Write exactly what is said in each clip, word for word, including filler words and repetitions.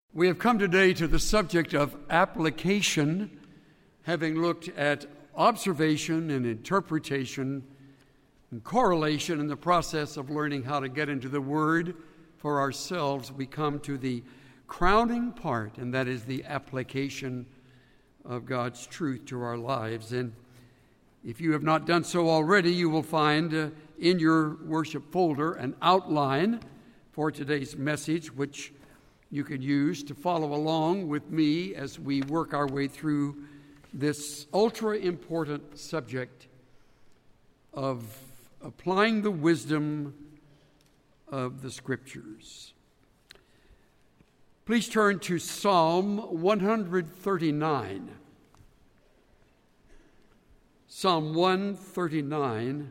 We have come today to the subject of application, having looked at observation and interpretation and correlation in the process of learning how to get into the Word for ourselves. We come to the crowning part, and that is the application of God's truth to our lives. And if you have not done so already, you will find uh, in your worship folder an outline for today's message, which you can use to follow along with me as we work our way through this ultra-important subject of applying the wisdom of the Scriptures. Please turn to Psalm one thirty-nine. Psalm one thirty-nine.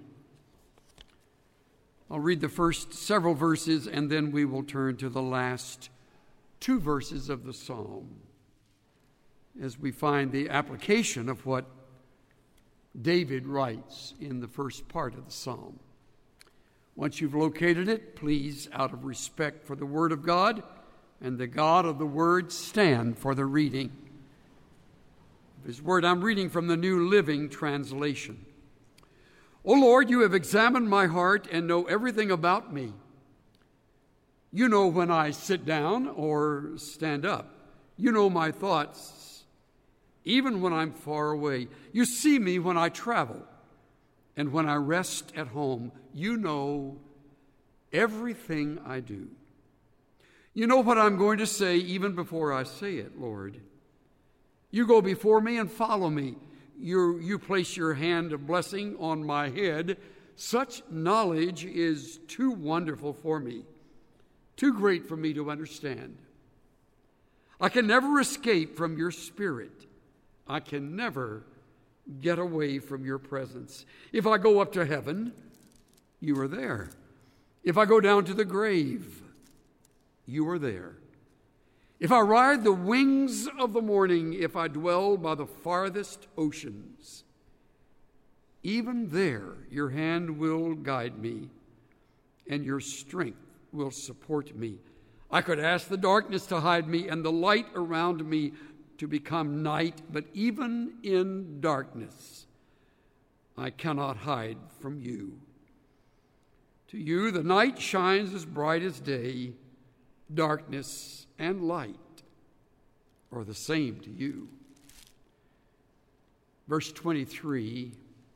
I'll read the first several verses, and then we will turn to the last two verses of the psalm as we find the application of what David writes in the first part of the psalm. Once you've located it, please, out of respect for the Word of God and the God of the Word, stand for the reading of His Word. I'm reading from the New Living Translation. O Lord, you have examined my heart and know everything about me. You know when I sit down or stand up. You know my thoughts, even when I'm far away. You see me when I travel and when I rest at home. You know everything I do. You know what I'm going to say even before I say it, Lord. You go before me and follow me. You, you place your hand of blessing on my head. Such knowledge is too wonderful for me. Too great for me to understand. I can never escape from your spirit. I can never get away from your presence. If I go up to heaven, you are there. If I go down to the grave, you are there. If I ride the wings of the morning, if I dwell by the farthest oceans, even there your hand will guide me, and your strength will support me. I could ask the darkness to hide me and the light around me to become night, but even in darkness, I cannot hide from you. To you, the night shines as bright as day. Darkness and light are the same to you. Verse twenty-three,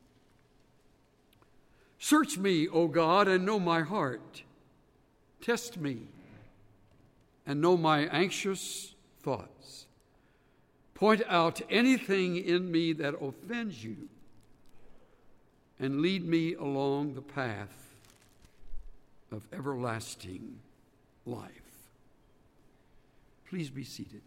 search me, O God, and know my heart. Test me and know my anxious thoughts. Point out anything in me that offends you and lead me along the path of everlasting life. Please be seated.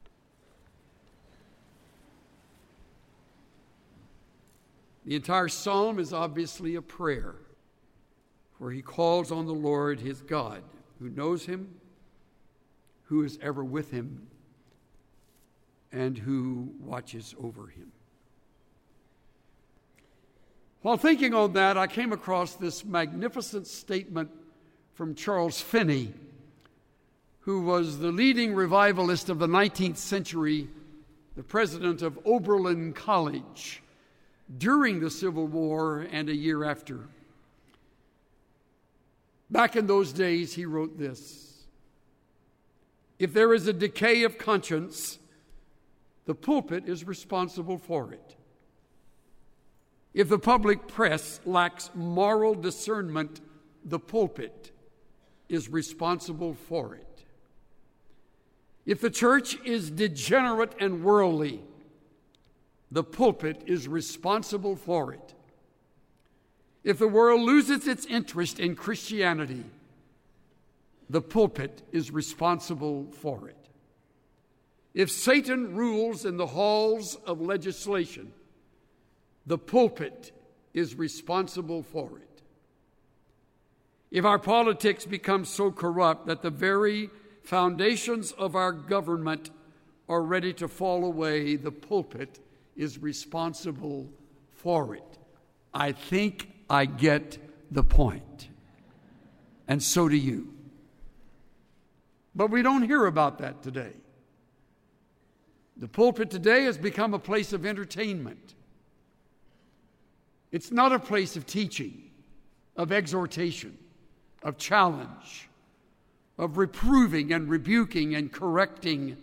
The entire psalm is obviously a prayer, where he calls on the Lord his God, who knows him, who is ever with him, and who watches over him. While thinking on that, I came across this magnificent statement from Charles Finney, who was the leading revivalist of the nineteenth century, the president of Oberlin College during the Civil War and a year after. Back in those days, he wrote this: if there is a decay of conscience, the pulpit is responsible for it. If the public press lacks moral discernment, the pulpit is responsible for it. If the church is degenerate and worldly, the pulpit is responsible for it. If the world loses its interest in Christianity, the pulpit is responsible for it. If Satan rules in the halls of legislation, the pulpit is responsible for it. If our politics become so corrupt that the very foundations of our government are ready to fall away, the pulpit is responsible for it. I think I get the point. And so do you. But we don't hear about that today. The pulpit today has become a place of entertainment. It's not a place of teaching, of exhortation, of challenge, of reproving and rebuking and correcting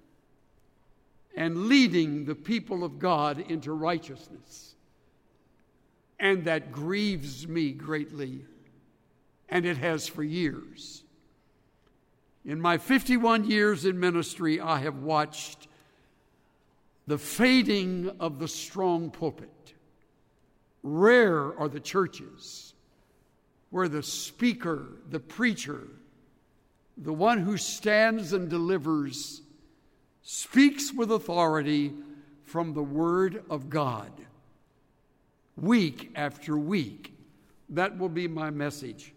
and leading the people of God into righteousness. And that grieves me greatly, and it has for years. In my fifty-one years in ministry, I have watched the fading of the strong pulpit. Rare are the churches where the speaker, the preacher, the one who stands and delivers, speaks with authority from the Word of God. Week after week. That will be my message.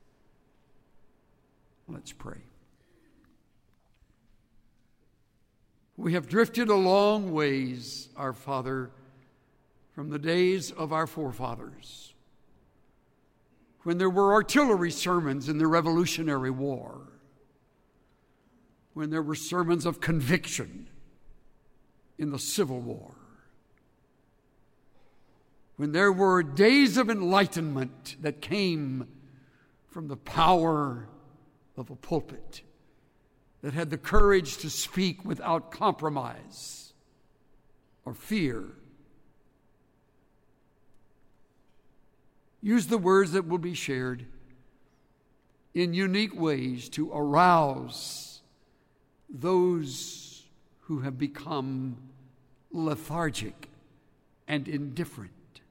Let's pray. We have drifted a long ways, our Father, from the days of our forefathers, when there were artillery sermons in the Revolutionary War, when there were sermons of conviction in the Civil War, when there were days of enlightenment that came from the power of a pulpit that had the courage to speak without compromise or fear. Use the words that will be shared in unique ways to arouse those who have become lethargic and indifferent.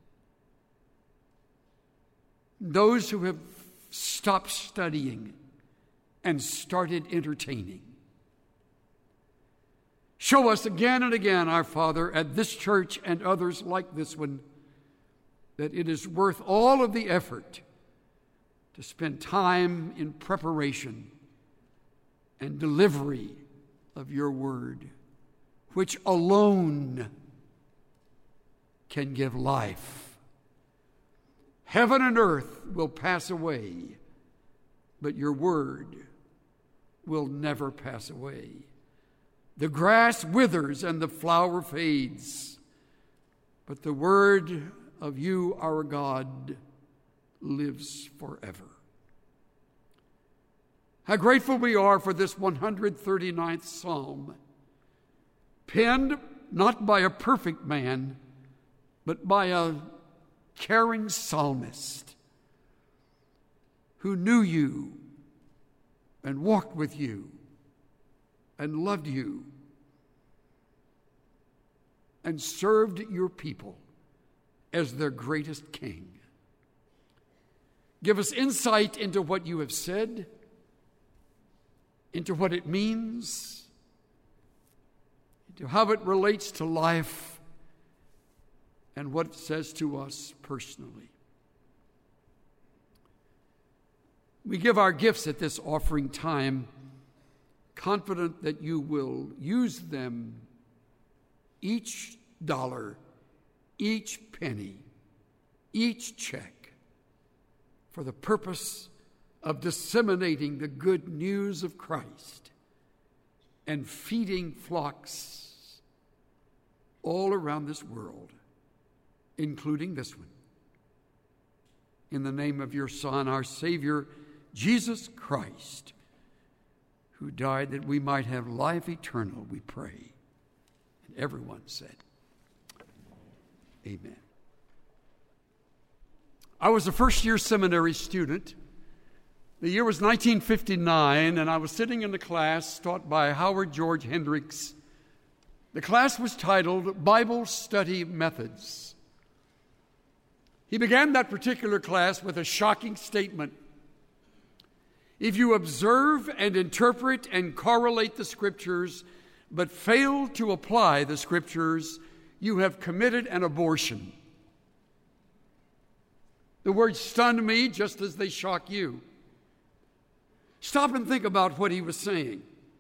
Those who have stopped studying and started entertaining. Show us again and again, our Father, at this church and others like this one, that it is worth all of the effort to spend time in preparation and delivery of your word, which alone can give life. Heaven and earth will pass away, but your word will never pass away. The grass withers and the flower fades, but the word of you, our God, lives forever. How grateful we are for this one hundred thirty-ninth Psalm, penned not by a perfect man, but by a caring psalmist who knew you and walked with you and loved you and served your people as their greatest king. Give us insight into what you have said, into what it means, into how it relates to life, and what it says to us personally. We give our gifts at this offering time, confident that you will use them, each dollar, each penny, each check, for the purpose of disseminating the good news of Christ and feeding flocks all around this world, including this one. In the name of your Son, our Savior, Jesus Christ, who died that we might have life eternal, we pray. And everyone said, amen. I was a first-year seminary student. The year was nineteen fifty-nine, and I was sitting in a class taught by Howard George Hendricks. The class was titled Bible Study Methods. He began that particular class with a shocking statement. If you observe and interpret and correlate the Scriptures, but fail to apply the Scriptures, you have committed an abortion. The words stunned me just as they shock you. Stop and think about what he was saying.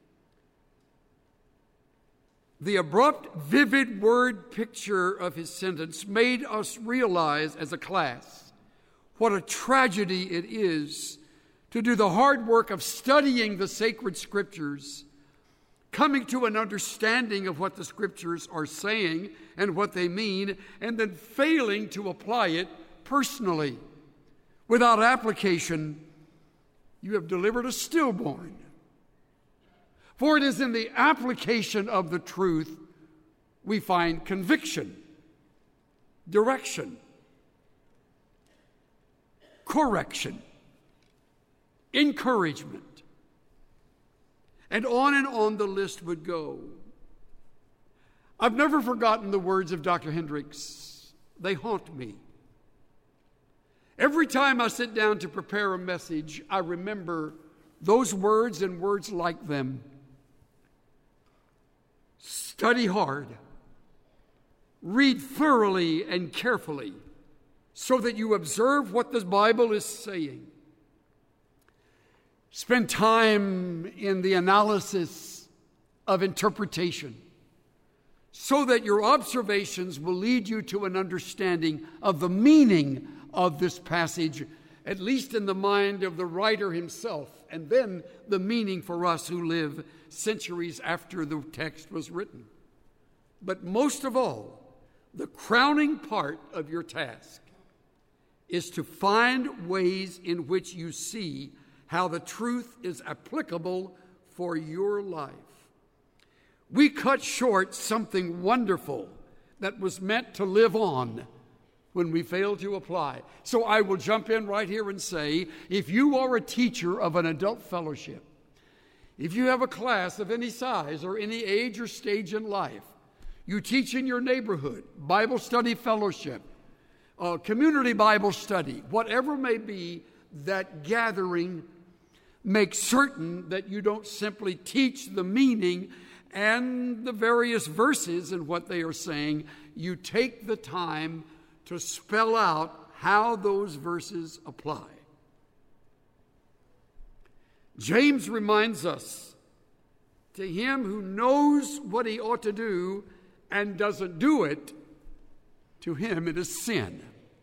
The abrupt, vivid word picture of his sentence made us realize as a class what a tragedy it is to do the hard work of studying the sacred Scriptures, coming to an understanding of what the Scriptures are saying and what they mean, and then failing to apply it personally. Without application, you have delivered a stillborn. For it is in the application of the truth we find conviction, direction, correction, encouragement, and on and on the list would go. I've never forgotten the words of Doctor Hendricks. They haunt me. Every time I sit down to prepare a message, I remember those words and words like them. Study hard. Read thoroughly and carefully so that you observe what the Bible is saying. Spend time in the analysis of interpretation so that your observations will lead you to an understanding of the meaning of this passage, at least in the mind of the writer himself, and then the meaning for us who live centuries after the text was written. But most of all, the crowning part of your task is to find ways in which you see how the truth is applicable for your life. We cut short something wonderful that was meant to live on when we fail to apply. So I will jump in right here and say, if you are a teacher of an adult fellowship, if you have a class of any size or any age or stage in life, you teach in your neighborhood, Bible study fellowship, uh, community Bible study, whatever may be that gathering, make certain that you don't simply teach the meaning and the various verses and what they are saying. You take the time to spell out how those verses apply. James reminds us, to him who knows what he ought to do and doesn't do it, to him it is sin.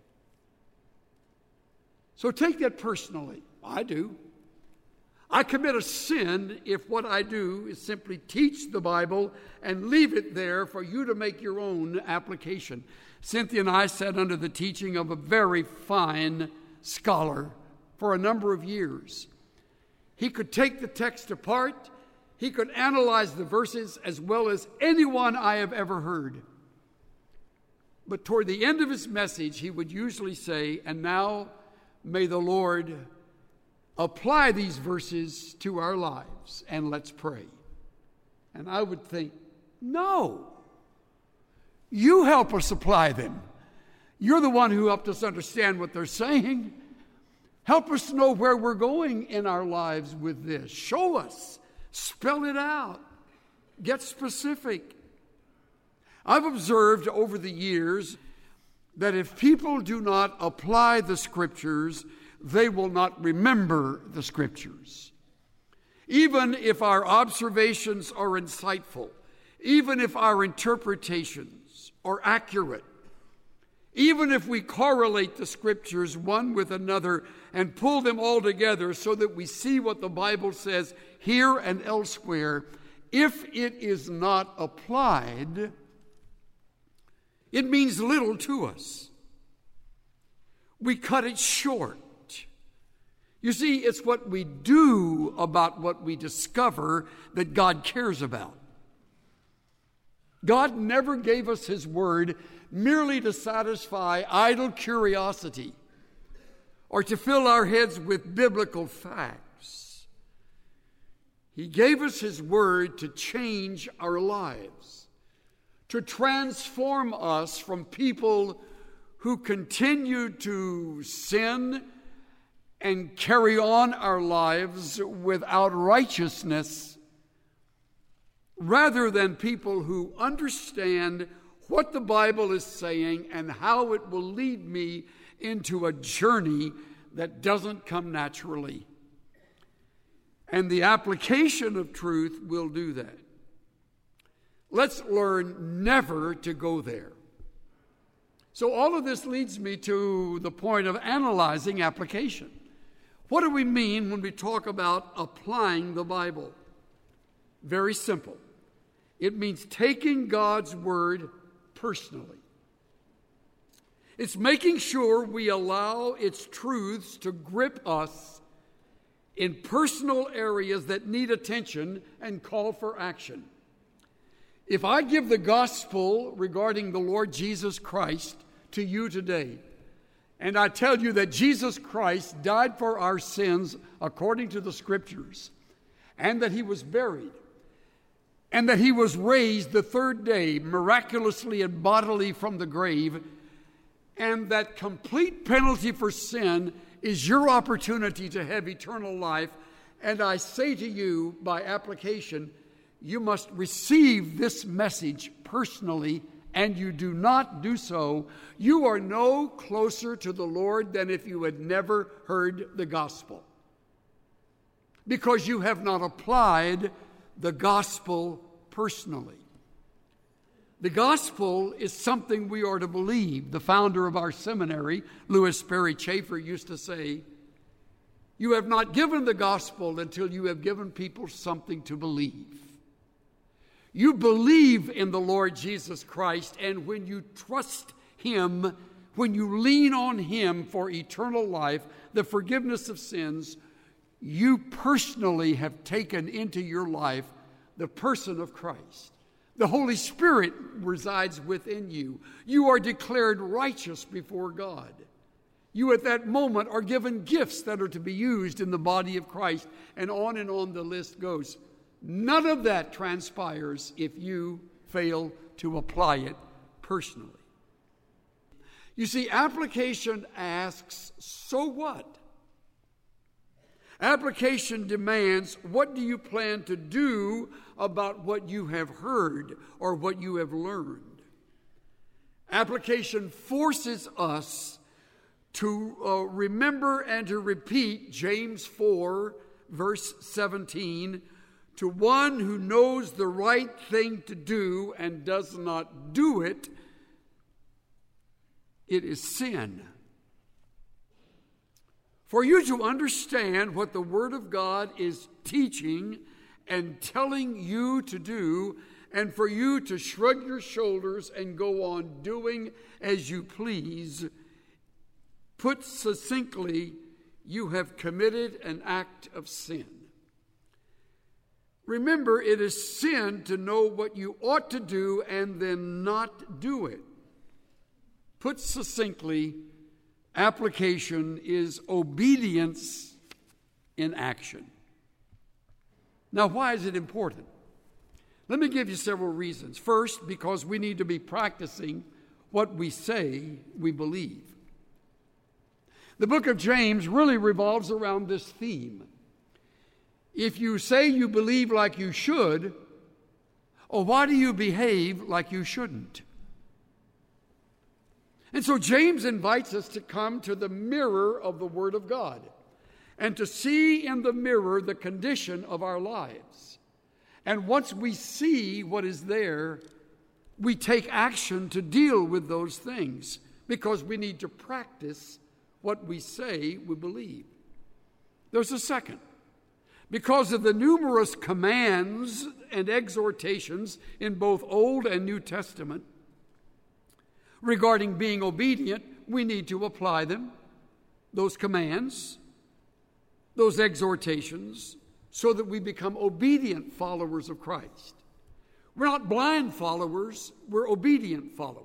So take that personally. I do. I commit a sin if what I do is simply teach the Bible and leave it there for you to make your own application. Cynthia and I sat under the teaching of a very fine scholar for a number of years. He could take the text apart. He could analyze the verses as well as anyone I have ever heard. But toward the end of his message, he would usually say, and now may the Lord apply these verses to our lives, and let's pray. And I would think, no. You help us apply them. You're the one who helped us understand what they're saying. Help us know where we're going in our lives with this. Show us. Spell it out. Get specific. I've observed over the years that if people do not apply the Scriptures, they will not remember the Scriptures. Even if our observations are insightful, even if our interpretations are accurate, even if we correlate the Scriptures one with another and pull them all together so that we see what the Bible says here and elsewhere, if it is not applied, it means little to us. We cut it short. You see, it's what we do about what we discover that God cares about. God never gave us His Word merely to satisfy idle curiosity or to fill our heads with biblical facts. He gave us His Word to change our lives, to transform us from people who continue to sin and carry on our lives without righteousness, rather than people who understand what the Bible is saying and how it will lead me into a journey that doesn't come naturally. And the application of truth will do that. Let's learn never to go there. So all of this leads me to the point of analyzing application. What do we mean when we talk about applying the Bible? Very simple. It means taking God's word personally. It's making sure we allow its truths to grip us in personal areas that need attention and call for action. If I give the gospel regarding the Lord Jesus Christ to you today, and I tell you that Jesus Christ died for our sins according to the Scriptures, and that he was buried, and that he was raised the third day miraculously and bodily from the grave, and that complete penalty for sin is your opportunity to have eternal life, and I say to you by application, you must receive this message personally, and you do not do so, you are no closer to the Lord than if you had never heard the gospel, because you have not applied the gospel personally. The gospel is something we are to believe. The founder of our seminary, Louis Sperry Chafer, used to say, you have not given the gospel until you have given people something to believe. You believe in the Lord Jesus Christ, and when you trust him, when you lean on him for eternal life, the forgiveness of sins, you personally have taken into your life the person of Christ. The Holy Spirit resides within you. You are declared righteous before God. You at that moment are given gifts that are to be used in the body of Christ, and on and on the list goes. None of that transpires if you fail to apply it personally. You see, application asks, so what? Application demands, what do you plan to do about what you have heard or what you have learned? Application forces us to uh, remember and to repeat James four, verse seventeen, to one who knows the right thing to do and does not do it, it is sin. For you to understand what the Word of God is teaching and telling you to do, and for you to shrug your shoulders and go on doing as you please, put succinctly, you have committed an act of sin. Remember, it is sin to know what you ought to do and then not do it. Put succinctly, application is obedience in action. Now, why is it important? Let me give you several reasons. First, because we need to be practicing what we say we believe. The book of James really revolves around this theme. If you say you believe like you should, or why do you behave like you shouldn't? And so James invites us to come to the mirror of the Word of God and to see in the mirror the condition of our lives. And once we see what is there, we take action to deal with those things, because we need to practice what we say we believe. There's a second. Because of the numerous commands and exhortations in both Old and New Testament regarding being obedient, we need to apply them, those commands, those exhortations, so that we become obedient followers of Christ. We're not blind followers, we're obedient followers.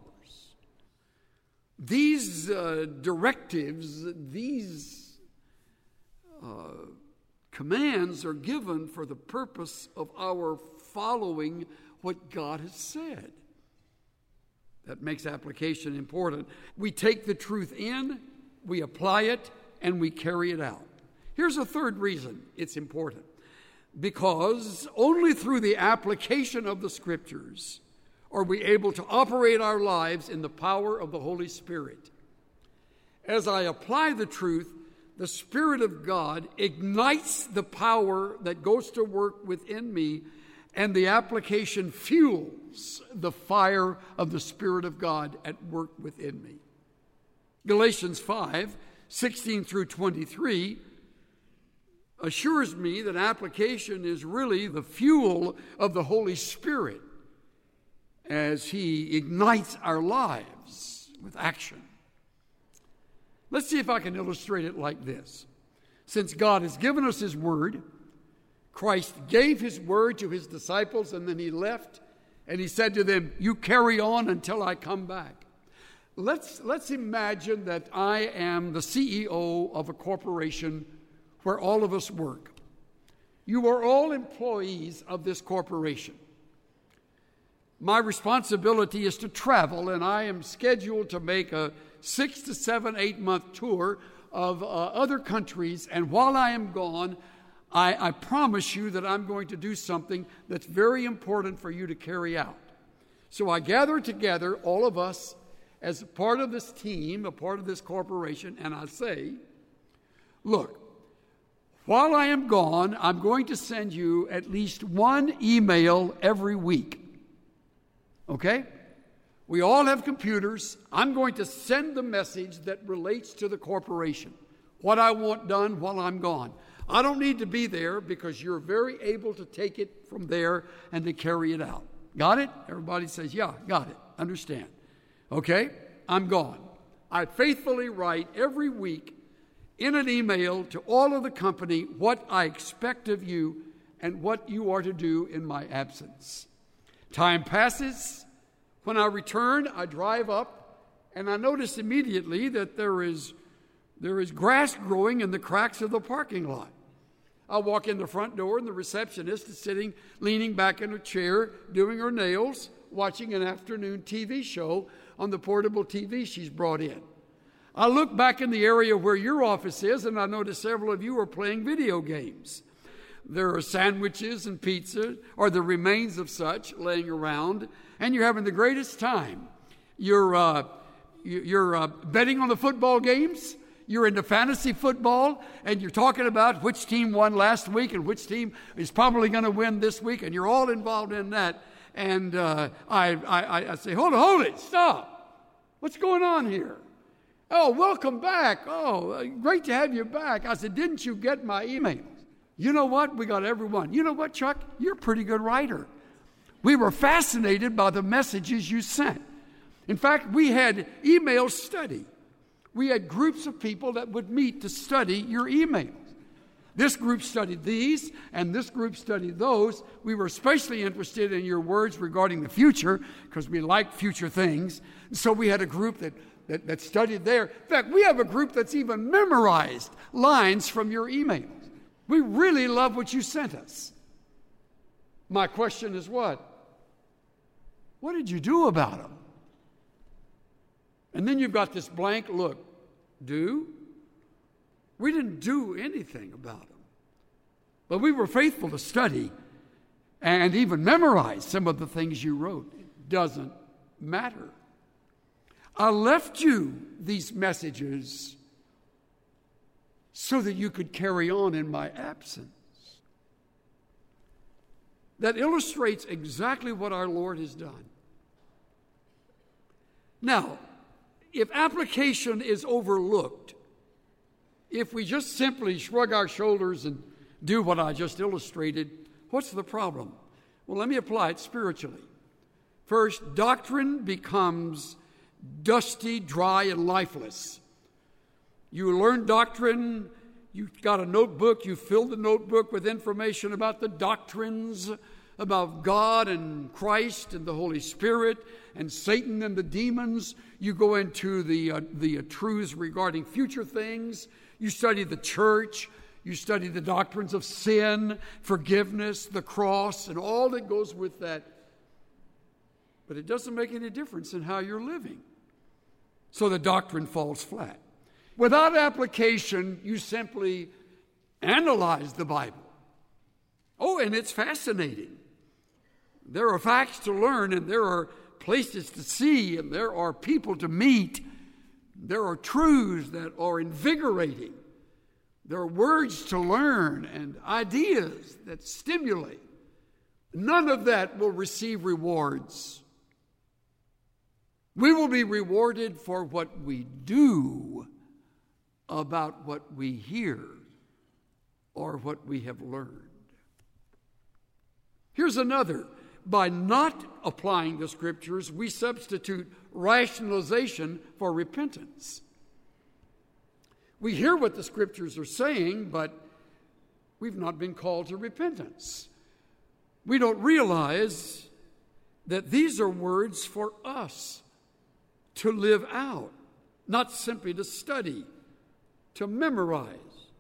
These uh, directives, these uh, commands are given for the purpose of our following what God has said. That makes application important. We take the truth in, we apply it, and we carry it out. Here's a third reason it's important. Because only through the application of the Scriptures are we able to operate our lives in the power of the Holy Spirit. As I apply the truth, the Spirit of God ignites the power that goes to work within me, and the application fuels the fire of the Spirit of God at work within me. Galatians five, sixteen through twenty-three assures me that application is really the fuel of the Holy Spirit as He ignites our lives with action. Let's see if I can illustrate it like this. Since God has given us His Word, Christ gave His Word to His disciples, and then He left, and He said to them, "You carry on until I come back." Let's, let's imagine that I am the C E O of a corporation where all of us work. You are all employees of this corporation. My responsibility is to travel, and I am scheduled to make a six to seven, eight month tour of uh, other countries. And while I am gone, I, I promise you that I'm going to do something that's very important for you to carry out. So I gather together, all of us, as a part of this team, a part of this corporation, and I say, look, while I am gone, I'm going to send you at least one email every week. Okay? We all have computers. I'm going to send the message that relates to the corporation, what I want done while I'm gone. I don't need to be there because you're very able to take it from there and to carry it out. Got it? Everybody says, yeah, got it. Understand. Okay? I'm gone. I faithfully write every week in an email to all of the company what I expect of you and what you are to do in my absence. Time passes. When I return, I drive up, and I notice immediately that there is, there is grass growing in the cracks of the parking lot. I walk in the front door, and the receptionist is sitting, leaning back in her chair, doing her nails, watching an afternoon T V show on the portable T V she's brought in. I look back in the area where your office is, and I notice several of you are playing video games. There are sandwiches and pizza, or the remains of such, laying around, and you're having the greatest time. You're, uh, you're uh, betting on the football games. You're into fantasy football, and you're talking about which team won last week and which team is probably going to win this week, and you're all involved in that. And uh, I, I, I say, hold it, hold it, stop. What's going on here? Oh, welcome back. Oh, great to have you back. I said, didn't you get my emails? You know what? We got everyone. You know what, Chuck? You're a pretty good writer. We were fascinated by the messages you sent. In fact, we had email study. We had groups of people that would meet to study your emails. This group studied these, and this group studied those. We were especially interested in your words regarding the future, because we like future things. So we had a group that, that, that studied there. In fact, we have a group that's even memorized lines from your emails. We really love what you sent us. My question is what? What did you do about them? And then you've got this blank look. Do? We didn't do anything about them. But we were faithful to study and even memorize some of the things you wrote. It doesn't matter. I left you these messages so that you could carry on in my absence. That illustrates exactly what our Lord has done. Now, if application is overlooked, if we just simply shrug our shoulders and do what I just illustrated, what's the problem? Well, let me apply it spiritually. First, doctrine becomes dusty, dry, and lifeless. You learn doctrine, you got a notebook, you fill the notebook with information about the doctrines, about God and Christ and the Holy Spirit and Satan and the demons. You go into the, uh, the uh, truths regarding future things. You study the church. You study the doctrines of sin, forgiveness, the cross, and all that goes with that. But it doesn't make any difference in how you're living. So the doctrine falls flat. Without application, you simply analyze the Bible. Oh, and it's fascinating. There are facts to learn, and there are places to see, and there are people to meet. There are truths that are invigorating. There are words to learn and ideas that stimulate. None of that will receive rewards. We will be rewarded for what we do about what we hear or what we have learned. Here's another. By not applying the Scriptures, we substitute rationalization for repentance. We hear what the Scriptures are saying, but we've not been called to repentance. We don't realize that these are words for us to live out, not simply to study, to memorize,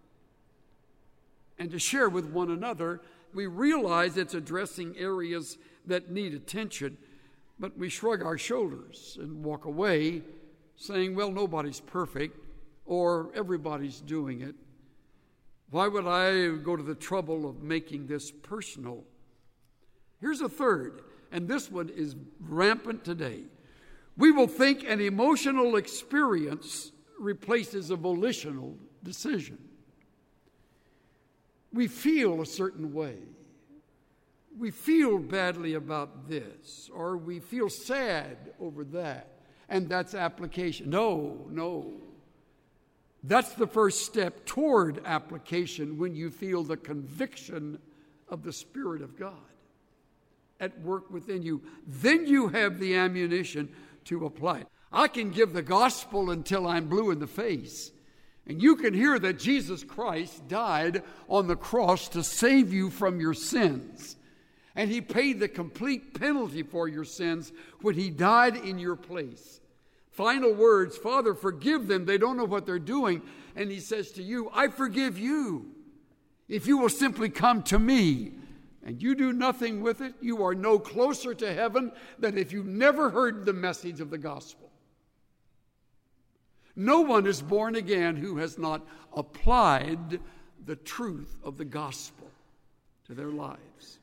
and to share with one another. We realize it's addressing areas that need attention, but we shrug our shoulders and walk away saying, well, nobody's perfect, or everybody's doing it. Why would I go to the trouble of making this personal? Here's a third, and this one is rampant today. We will think an emotional experience replaces a volitional decision. We feel a certain way. We feel badly about this, or we feel sad over that, and that's application. No, no. That's the first step toward application, when you feel the conviction of the Spirit of God at work within you. Then you have the ammunition to apply it. I can give the gospel until I'm blue in the face, and you can hear that Jesus Christ died on the cross to save you from your sins. And he paid the complete penalty for your sins when he died in your place. Final words, Father, forgive them. They don't know what they're doing. And he says to you, I forgive you. If you will simply come to me and you do nothing with it, you are no closer to heaven than if you never heard the message of the gospel. No one is born again who has not applied the truth of the gospel to their lives.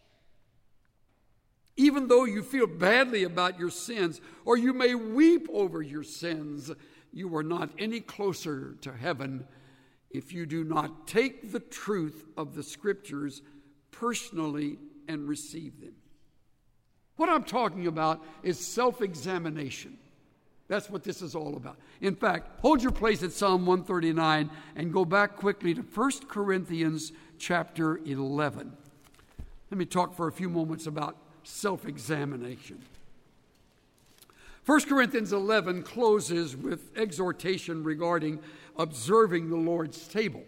Even though you feel badly about your sins, or you may weep over your sins, you are not any closer to heaven if you do not take the truth of the Scriptures personally and receive them. What I'm talking about is self-examination. That's what this is all about. In fact, hold your place at Psalm one thirty-nine and go back quickly to First Corinthians chapter eleven. Let me talk for a few moments about self-examination. First Corinthians eleven closes with exhortation regarding observing the Lord's table,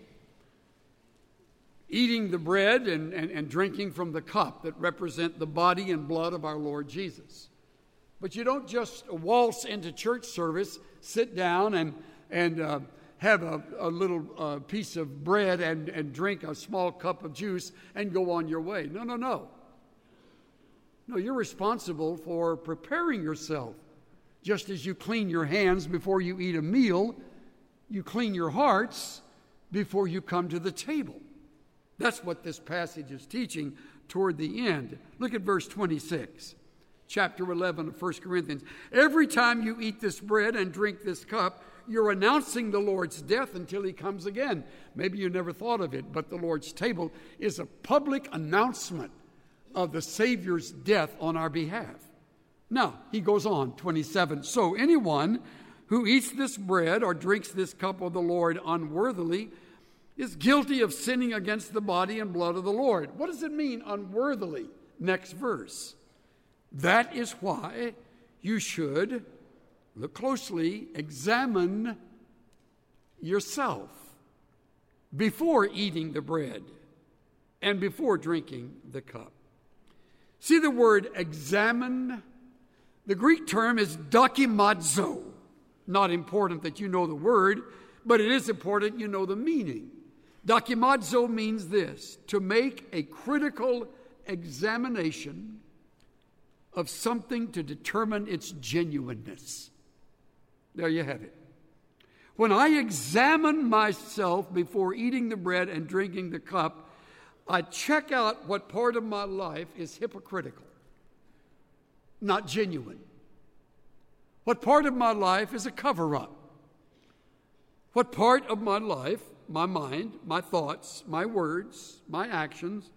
eating the bread and, and, and drinking from the cup that represent the body and blood of our Lord Jesus. But you don't just waltz into church service, sit down and, and uh, have a, a little uh, piece of bread and, and drink a small cup of juice and go on your way. No, no, no. No, you're responsible for preparing yourself. Just as you clean your hands before you eat a meal, you clean your hearts before you come to the table. That's what this passage is teaching toward the end. Look at verse twenty-six, chapter eleven of First Corinthians. Every time you eat this bread and drink this cup, you're announcing the Lord's death until he comes again. Maybe you never thought of it, but the Lord's table is a public announcement of the Savior's death on our behalf. Now, he goes on, twenty-seven. So anyone who eats this bread or drinks this cup of the Lord unworthily is guilty of sinning against the body and blood of the Lord. What does it mean, unworthily? Next verse. That is why you should, look closely, examine yourself before eating the bread and before drinking the cup. See the word examine? The Greek term is dokimazo. Not important that you know the word, but it is important you know the meaning. Dokimazo means this: to make a critical examination of something to determine its genuineness. There you have it. When I examine myself before eating the bread and drinking the cup, I check out what part of my life is hypocritical, not genuine. What part of my life is a cover-up? What part of my life, my mind, my thoughts, my words, my actions,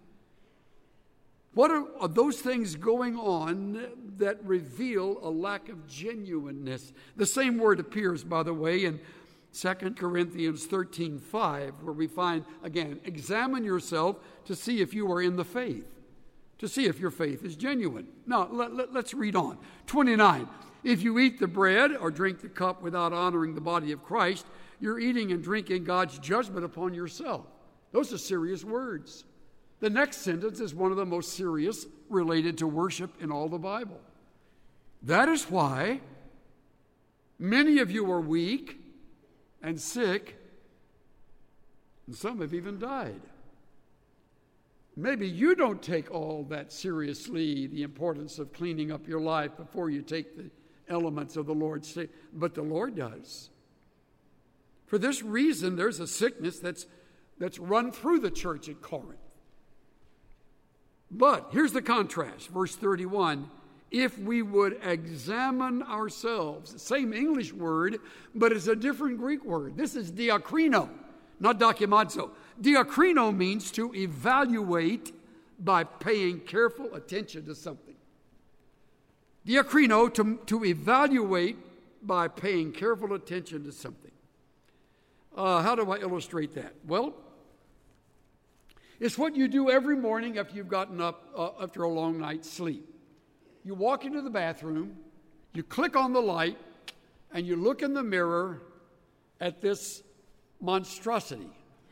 what are, are those things going on that reveal a lack of genuineness? The same word appears, by the way, in Second Corinthians thirteen five, where we find, again, examine yourself to see if you are in the faith, to see if your faith is genuine. Now, let, let, let's read on. twenty-nine, if you eat the bread or drink the cup without honoring the body of Christ, you're eating and drinking God's judgment upon yourself. Those are serious words. The next sentence is one of the most serious related to worship in all the Bible. That is why many of you are weak and sick, and some have even died. Maybe you don't take all that seriously, the importance of cleaning up your life before you take the elements of the Lord's table, but the Lord does. For this reason, there's a sickness that's, that's run through the church at Corinth. But here's the contrast, verse thirty-one. If we would examine ourselves, same English word, but it's a different Greek word. This is diakrino, not dokimazo. Diakrino means to evaluate by paying careful attention to something. Diakrino, to, to evaluate by paying careful attention to something. Uh, how do I illustrate that? Well, it's what you do every morning after you've gotten up uh, after a long night's sleep. You walk into the bathroom, you click on the light, and you look in the mirror at this monstrosity.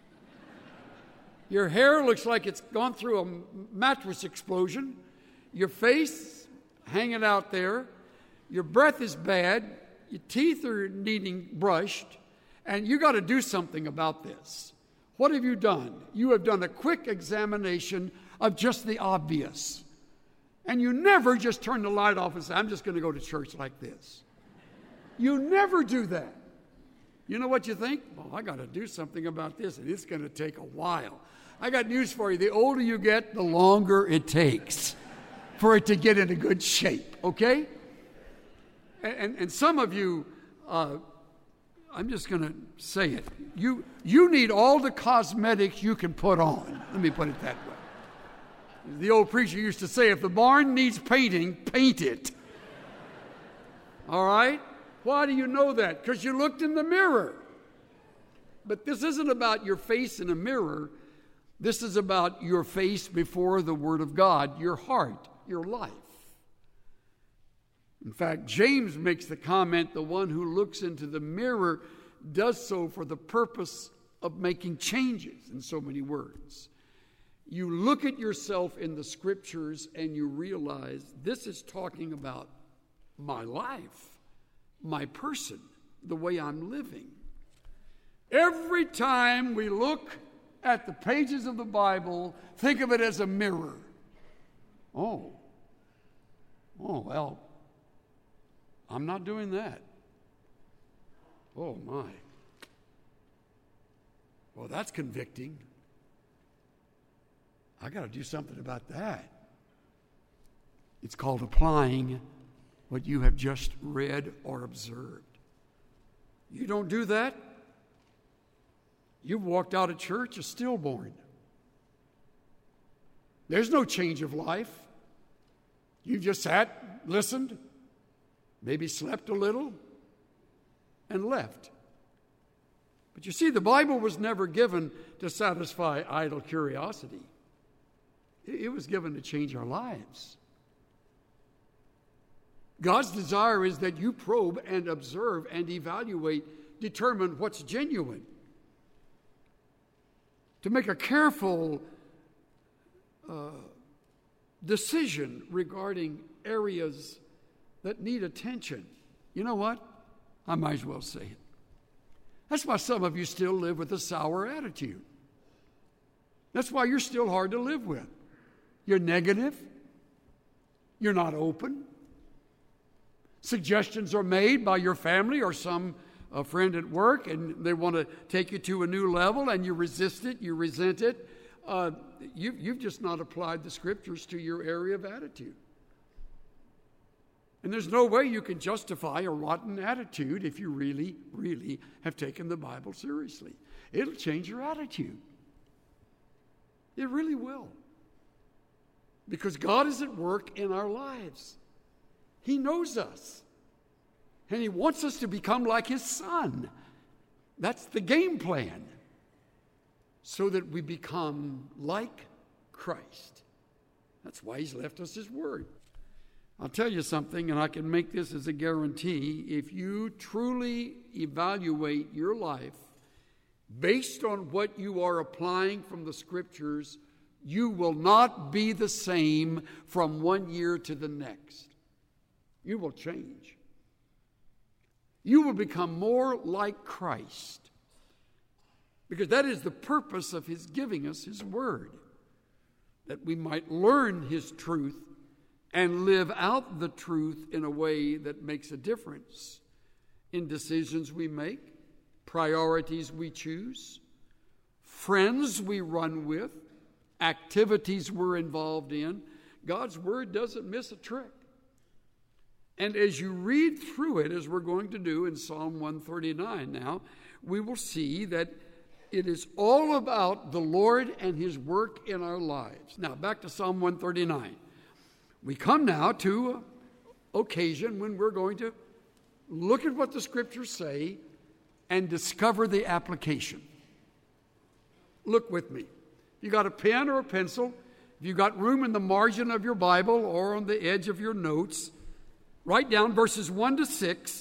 Your hair looks like it's gone through a mattress explosion. Your face hanging out there. Your breath is bad. Your teeth are needing brushed. And you got to do something about this. What have you done? You have done a quick examination of just the obvious. And you never just turn the light off and say, I'm just going to go to church like this. You never do that. You know what you think? Well, I got to do something about this, and it's going to take a while. I got news for you. The older you get, the longer it takes for it to get into good shape, okay? And, and, and some of you, uh, I'm just going to say it. You, you need all the cosmetics you can put on. Let me put it that way. The old preacher used to say, if the barn needs painting, paint it. All right? Why do you know that? Because you looked in the mirror. But this isn't about your face in a mirror. This is about your face before the Word of God, your heart, your life. In fact, James makes the comment, the one who looks into the mirror does so for the purpose of making changes, in so many words. You look at yourself in the Scriptures and you realize this is talking about my life, my person, the way I'm living. Every time we look at the pages of the Bible, think of it as a mirror. Oh, oh, well, I'm not doing that. Oh, my. Well, that's convicting. I got to do something about that. It's called applying what you have just read or observed. You don't do that, you've walked out of church a stillborn. There's no change of life. You've just sat, listened, maybe slept a little, and left. But you see, the Bible was never given to satisfy idle curiosity. It was given to change our lives. God's desire is that you probe and observe and evaluate, determine what's genuine. To make a careful uh, decision regarding areas that need attention. You know what? I might as well say it. That's why some of you still live with a sour attitude. That's why you're still hard to live with. You're negative. You're not open. Suggestions are made by your family or some a friend at work, and they want to take you to a new level, and you resist it, you resent it. Uh, you, you've just not applied the Scriptures to your area of attitude. And there's no way you can justify a rotten attitude if you really, really have taken the Bible seriously. It'll change your attitude. It really will. Because God is at work in our lives. He knows us. And He wants us to become like His Son. That's the game plan, so that we become like Christ. That's why he's left us his word. I'll tell you something, and I can make this as a guarantee. If you truly evaluate your life based on what you are applying from the Scriptures, you will not be the same from one year to the next. You will change. You will become more like Christ, because that is the purpose of his giving us his word, that we might learn his truth and live out the truth in a way that makes a difference in decisions we make, priorities we choose, friends we run with, activities we're involved in. God's word doesn't miss a trick. And as you read through it, as we're going to do in Psalm one thirty-nine now, we will see that it is all about the Lord and his work in our lives. Now, back to Psalm one thirty-nine. We come now to an occasion when we're going to look at what the Scriptures say and discover the application. Look with me. You got a pen or a pencil, if you got room in the margin of your Bible or on the edge of your notes, write down verses one to six.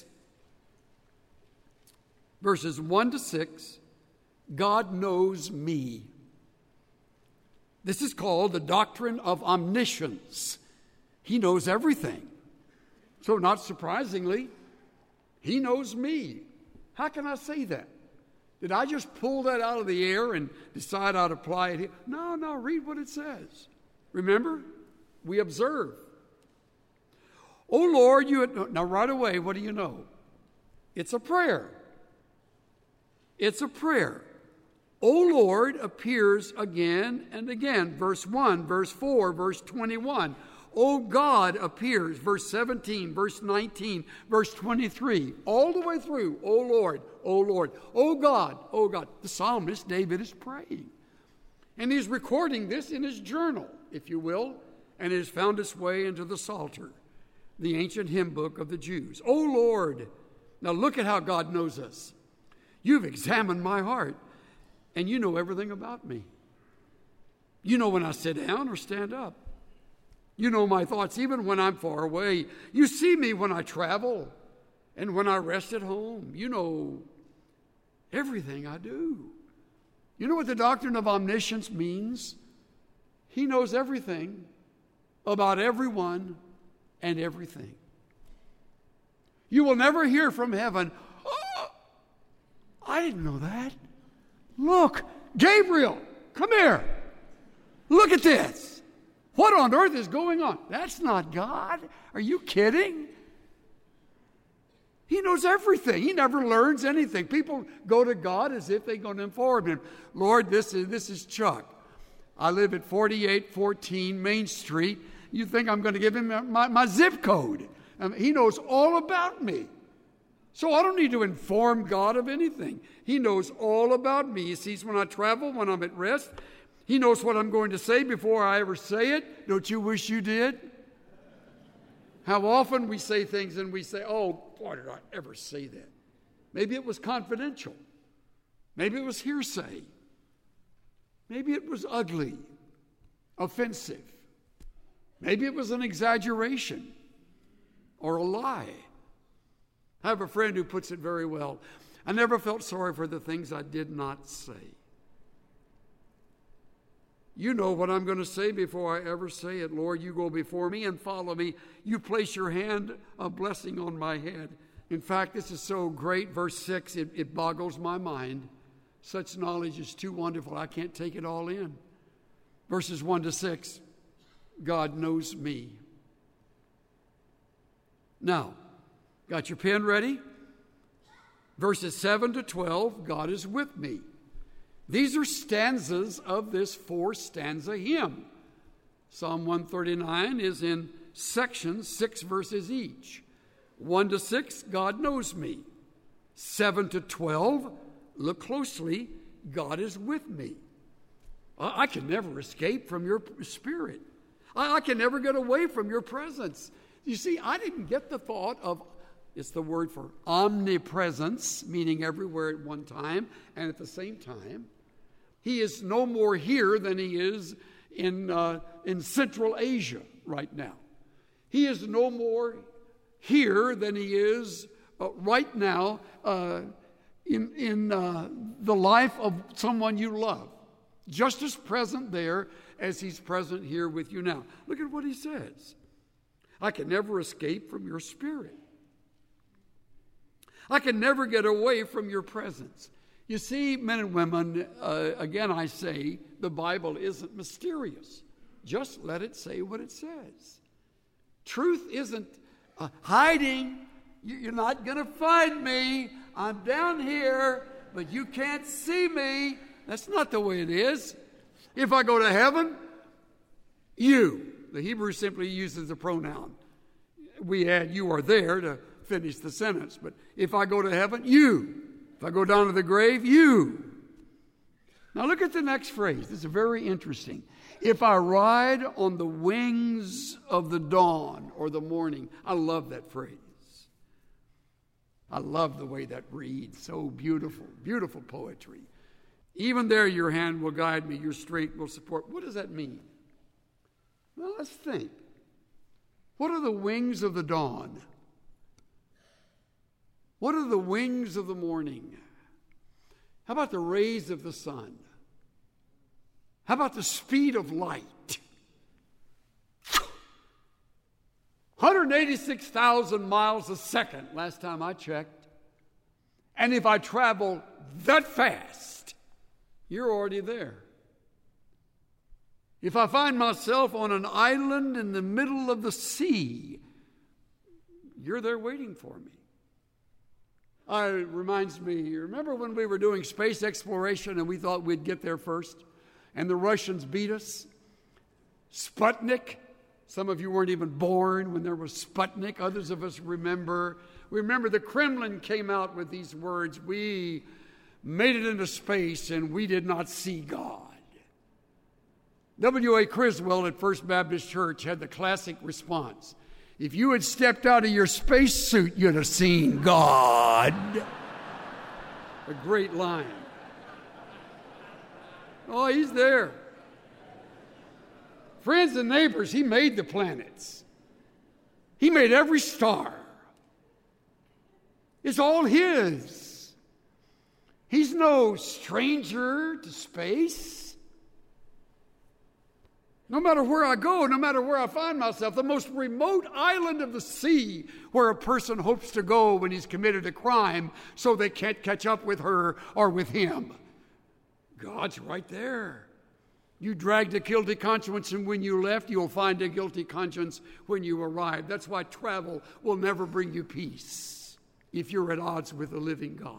Verses one to six. God knows me. This is called the doctrine of omniscience. He knows everything. So not surprisingly, he knows me. How can I say that? Did I just pull that out of the air and decide I'd apply it here? No, no, read what it says. Remember, we observe. Oh Lord, you... Now right away, what do you know? It's a prayer. It's a prayer. O Lord appears again and again. Verse one, verse four, verse twenty-one. O God appears. Verse seventeen, verse nineteen, verse twenty-three. All the way through. O Lord, O Lord. O God, O God. The psalmist David is praying. And he's recording this in his journal, if you will. And it has found its way into the Psalter, the ancient hymn book of the Jews. O Lord. Now look at how God knows us. You've examined my heart, and you know everything about me. You know when I sit down or stand up. You know my thoughts even when I'm far away. You see me when I travel and when I rest at home. You know everything I do. You know what the doctrine of omniscience means? He knows everything about everyone and everything. You will never hear from heaven, oh, I didn't know that. Look, Gabriel, come here. Look at this. What on earth is going on? That's not God. Are you kidding? He knows everything. He never learns anything. People go to God as if they're going to inform him. Lord, this is, this is Chuck. I live at forty-eight fourteen Main Street. You think I'm going to give him my, my zip code? I mean, he knows all about me. So I don't need to inform God of anything. He knows all about me. He sees when I travel, when I'm at rest. He knows what I'm going to say before I ever say it. Don't you wish you did? How often we say things and we say, oh, why did I ever say that? Maybe it was confidential. Maybe it was hearsay. Maybe it was ugly, offensive. Maybe it was an exaggeration or a lie. I have a friend who puts it very well. I never felt sorry for the things I did not say. You know what I'm going to say before I ever say it. Lord, you go before me and follow me. You place your hand of blessing on my head. In fact, this is so great. Verse six, it, it boggles my mind. Such knowledge is too wonderful. I can't take it all in. Verses one to six, God knows me. Now, got your pen ready? Verses seven to twelve, God is with me. These are stanzas of this four-stanza hymn. Psalm one thirty-nine is in sections, six verses each. one to six, God knows me. seven to twelve, look closely, God is with me. I can never escape from your spirit. I can never get away from your presence. You see, I didn't get the thought of It's the word for omnipresence, meaning everywhere at one time and at the same time. He is no more here than he is in, uh, in Central Asia right now. He is no more here than he is uh, right now uh, in, in uh, the life of someone you love. Just as present there as he's present here with you now. Look at what he says. I can never escape from your spirit. I can never get away from your presence. You see, men and women, uh, again I say, the Bible isn't mysterious. Just let it say what it says. Truth isn't uh, hiding. You're not going to find me. I'm down here, but you can't see me. That's not the way it is. If I go to heaven, you. The Hebrew simply uses the pronoun. We add you are there to finish the sentence. But if I go to heaven, you. If I go down to the grave, you. Now look at the next phrase. This is very interesting. If I ride on the wings of the dawn or the morning. I love that phrase. I love the way that reads. So beautiful, beautiful poetry. Even there your hand will guide me, your strength will support. What does that mean? Well, let's think. What are the wings of the dawn? What are the wings of the morning? How about the rays of the sun? How about the speed of light? one hundred eighty-six thousand miles a second, last time I checked. And if I travel that fast, you're already there. If I find myself on an island in the middle of the sea, you're there waiting for me. Uh, it reminds me, you remember when we were doing space exploration and we thought we'd get there first? And the Russians beat us? Sputnik. Some of you weren't even born when there was Sputnik. Others of us remember. We remember the Kremlin came out with these words, we made it into space and we did not see God. W A Criswell at First Baptist Church had the classic response. If you had stepped out of your spacesuit, you'd have seen God. A great line. Oh, he's there. Friends and neighbors, he made the planets. He made every star. It's all his. He's no stranger to space. No matter where I go, no matter where I find myself, the most remote island of the sea where a person hopes to go when he's committed a crime so they can't catch up with her or with him. God's right there. You dragged a guilty conscience, and when you left, you'll find a guilty conscience when you arrive. That's why travel will never bring you peace if you're at odds with the living God.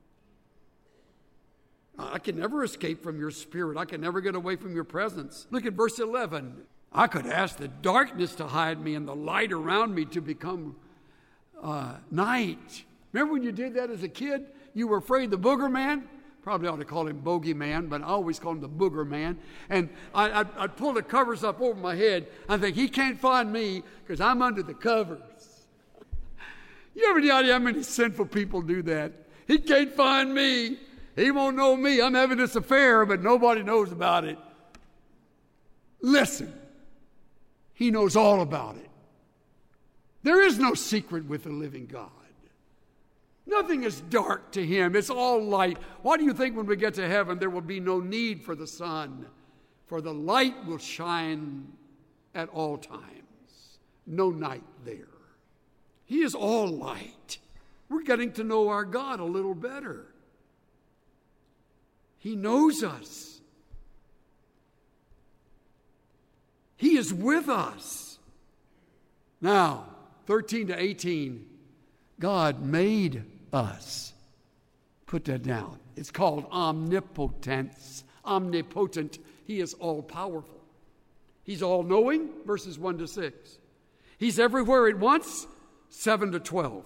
I can never escape from your spirit. I can never get away from your presence. Look at verse eleven. I could ask the darkness to hide me and the light around me to become uh, night. Remember when you did that as a kid? You were afraid the booger man? Probably ought to call him bogey man, but I always call him the booger man. And I, I'd, I'd pull the covers up over my head. I think, he can't find me because I'm under the covers. You have any idea how many sinful people do that? He can't find me. He won't know me. I'm having this affair, but nobody knows about it. Listen, he knows all about it. There is no secret with the living God. Nothing is dark to him. It's all light. Why do you think when we get to heaven there will be no need for the sun? For the light will shine at all times. No night there. He is all light. We're getting to know our God a little better. He knows us. He is with us. Now, thirteen to eighteen, God made us. Put that down. It's called omnipotence. Omnipotent. He is all-powerful. He's all-knowing, verses one to six. He's everywhere at once, seven to twelve.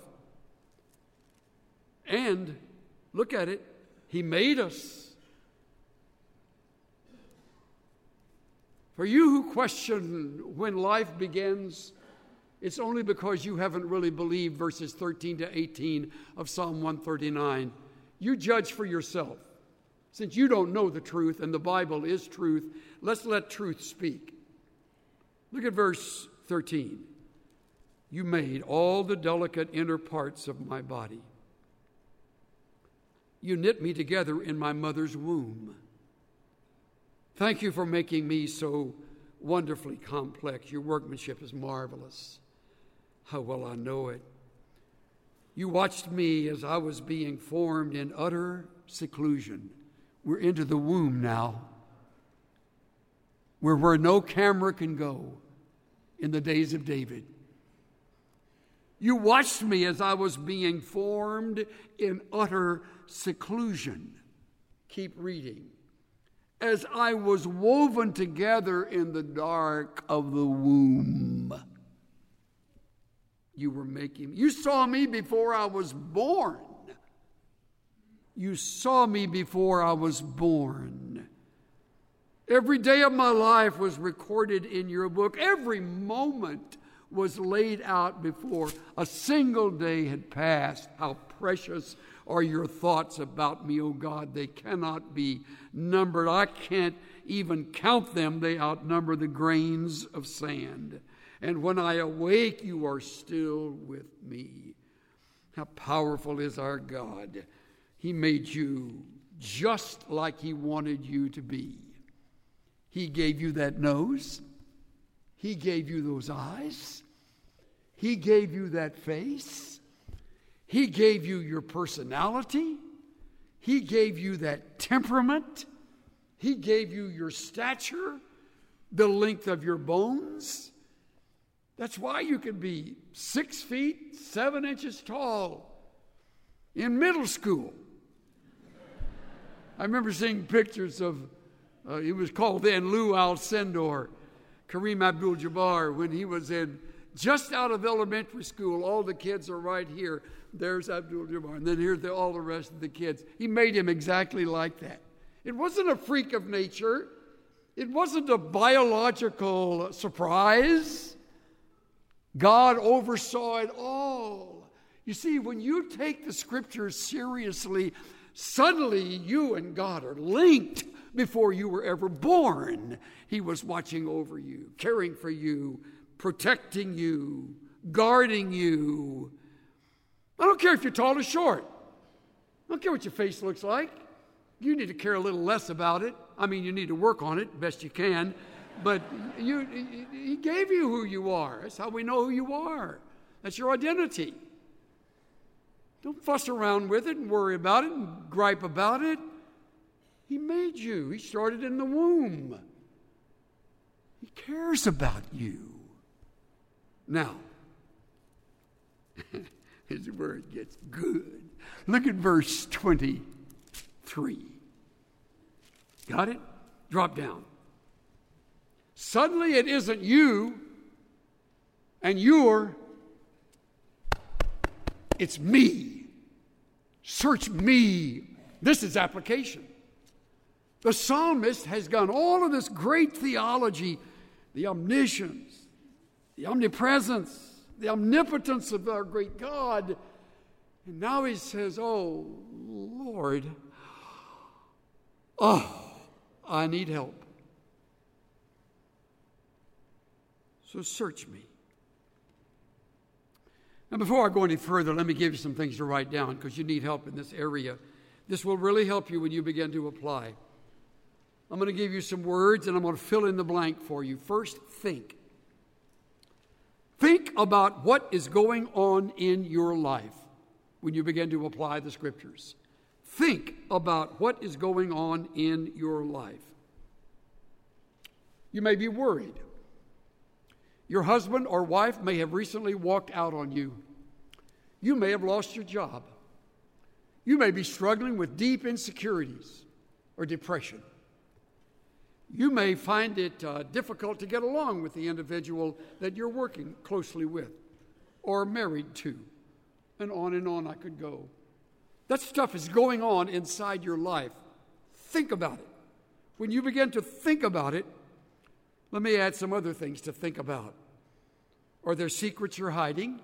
And, look at it, he made us. For you who question when life begins, It's only because you haven't really believed verses thirteen to eighteen of Psalm one thirty-nine. You judge for yourself. Since you don't know the truth and the Bible is truth, let's let truth speak. Look at verse thirteen. You made all the delicate inner parts of my body. You knit me together in my mother's womb. Thank you for making me so wonderfully complex. Your workmanship is marvelous. How well I know it. You watched me as I was being formed in utter seclusion. We're into the womb now, where, where no camera can go in the days of David. You watched me as I was being formed in utter seclusion. Keep reading. As I was woven together in the dark of the womb. You were making me. You saw me before I was born. You saw me before I was born. Every day of my life was recorded in your book. Every moment was laid out before a single day had passed. How precious are your thoughts about me, O God. They cannot be numbered. I can't even count them. They outnumber the grains of sand. And when I awake, you are still with me. How powerful is our God. He made you just like he wanted you to be. He gave you that nose. He gave you those eyes. He gave you that face. He gave you your personality. He gave you that temperament. He gave you your stature, the length of your bones. That's why you can be six feet, seven inches tall in middle school. I remember seeing pictures of, uh, it was called then Lou Alcindor, Kareem Abdul-Jabbar, when he was in just out of elementary school. All the kids are right here. There's Abdul-Jabbar. And then here's the, all the rest of the kids. He made him exactly like that. It wasn't a freak of nature. It wasn't a biological surprise. God oversaw it all. You see, when you take the scriptures seriously, suddenly you and God are linked before you were ever born. He was watching over you, caring for you, protecting you, guarding you. I don't care if you're tall or short. I don't care what your face looks like. You need to care a little less about it. I mean, you need to work on it best you can. But you, he gave you who you are. That's how we know who you are. That's your identity. Don't fuss around with it and worry about it and gripe about it. He made you. He started in the womb. He cares about you. Now, here's where it gets good. Look at verse twenty-three. Got it? Drop down. Suddenly it isn't you and you're, it's me. Search me. This is application. The psalmist has done all of this great theology, the omniscience, the omnipresence, the omnipotence of our great God. And now he says, oh, Lord, oh, I need help. So search me. Now, before I go any further, let me give you some things to write down because you need help in this area. This will really help you when you begin to apply. I'm going to give you some words and I'm going to fill in the blank for you. First, think. Think about what is going on in your life when you begin to apply the scriptures. Think about what is going on in your life. You may be worried. Your husband or wife may have recently walked out on you. You may have lost your job. You may be struggling with deep insecurities or depression. You may find it uh, difficult to get along with the individual that you're working closely with or married to. And on and on I could go. That stuff is going on inside your life. Think about it. When you begin to think about it, let me add some other things to think about. Are there secrets you're hiding?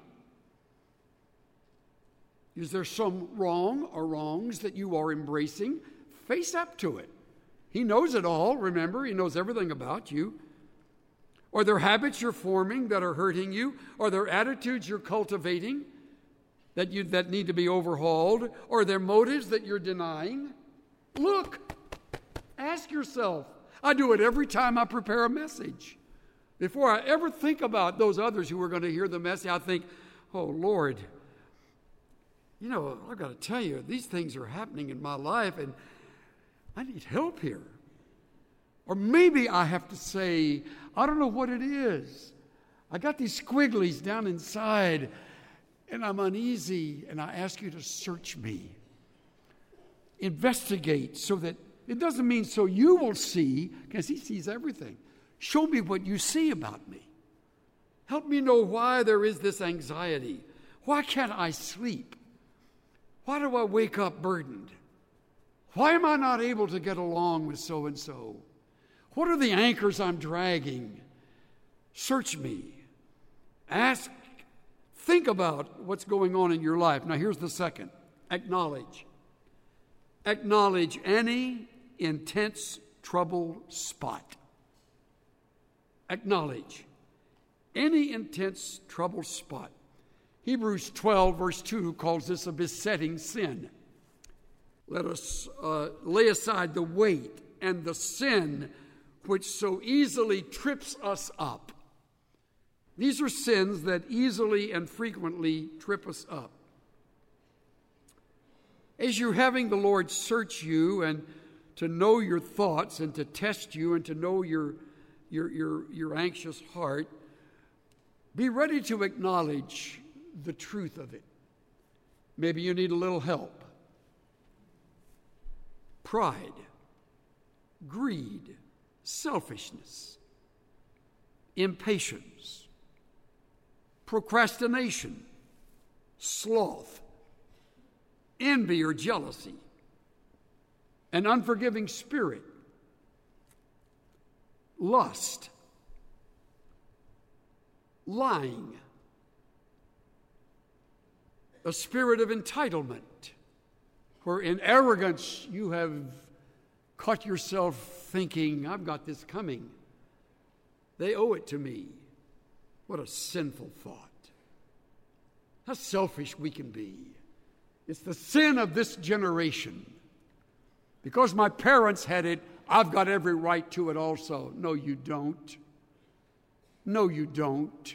Is there some wrong or wrongs that you are embracing? Face up to it. He knows it all, remember. He knows everything about you. Are there habits you're forming that are hurting you? Are there attitudes you're cultivating that you that need to be overhauled? Are there motives that you're denying? Look, ask yourself. I do it every time I prepare a message. Before I ever think about those others who are going to hear the message, I think, oh, Lord, you know, I've got to tell you, these things are happening in my life, and I need help here. Or maybe I have to say, I don't know what it is. I got these squigglies down inside, and I'm uneasy, and I ask you to search me. Investigate so that it doesn't mean so you will see, because he sees everything. Show me what you see about me. Help me know why there is this anxiety. Why can't I sleep? Why do I wake up burdened? Why am I not able to get along with so-and-so? What are the anchors I'm dragging? Search me. Ask, think about what's going on in your life. Now here's the second. Acknowledge. Acknowledge any intense trouble spot. Acknowledge any intense trouble spot. Hebrews twelve, verse two, calls this a besetting sin. Let us uh, lay aside the weight and the sin which so easily trips us up. These are sins that easily and frequently trip us up. As you're having the Lord search you and to know your thoughts and to test you and to know your, your, your, your anxious heart, be ready to acknowledge the truth of it. Maybe you need a little help. Pride, greed, selfishness, impatience, procrastination, sloth, envy or jealousy, an unforgiving spirit, lust, lying, a spirit of entitlement, where in arrogance you have caught yourself thinking, I've got this coming. They owe it to me. What a sinful thought. How selfish we can be. It's the sin of this generation. Because my parents had it, I've got every right to it also. No, you don't. No, you don't.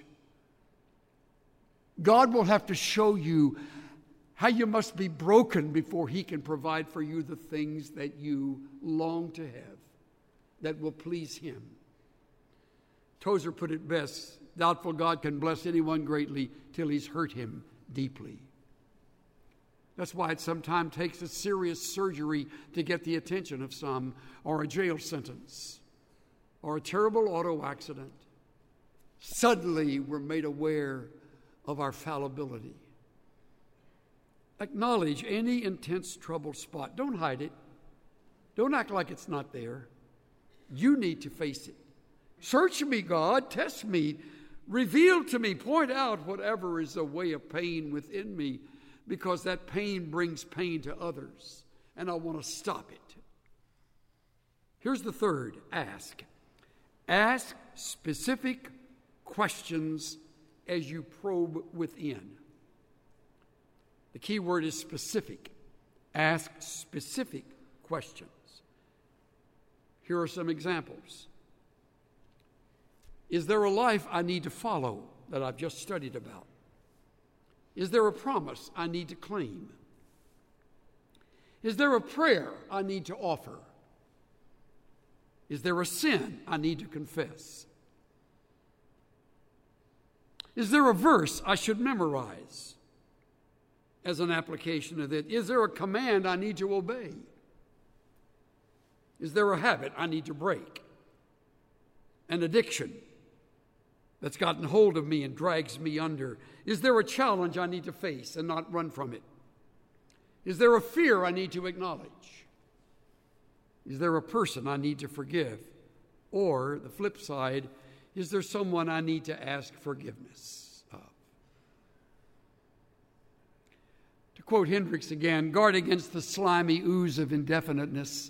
God will have to show you how you must be broken before he can provide for you the things that you long to have that will please him. Tozer put it best, doubtful God can bless anyone greatly till he's hurt him deeply. That's why it sometimes takes a serious surgery to get the attention of some, or a jail sentence, or a terrible auto accident. Suddenly we're made aware of our fallibility. Acknowledge any intense trouble spot. Don't hide it. Don't act like it's not there. You need to face it. Search me, God. Test me. Reveal to me. Point out whatever is a way of pain within me, because that pain brings pain to others, and I want to stop it. Here's the third. Ask. Ask specific questions as you probe within. The key word is specific. Ask specific questions. Here are some examples. Is there a life I need to follow that I've just studied about? Is there a promise I need to claim? Is there a prayer I need to offer? Is there a sin I need to confess? Is there a verse I should memorize as an application of it? Is there a command I need to obey? Is there a habit I need to break? An addiction that's gotten hold of me and drags me under? Is there a challenge I need to face and not run from it? Is there a fear I need to acknowledge? Is there a person I need to forgive? Or, the flip side, Is there someone I need to ask forgiveness of? To quote Hendricks again, guard against the slimy ooze of indefiniteness.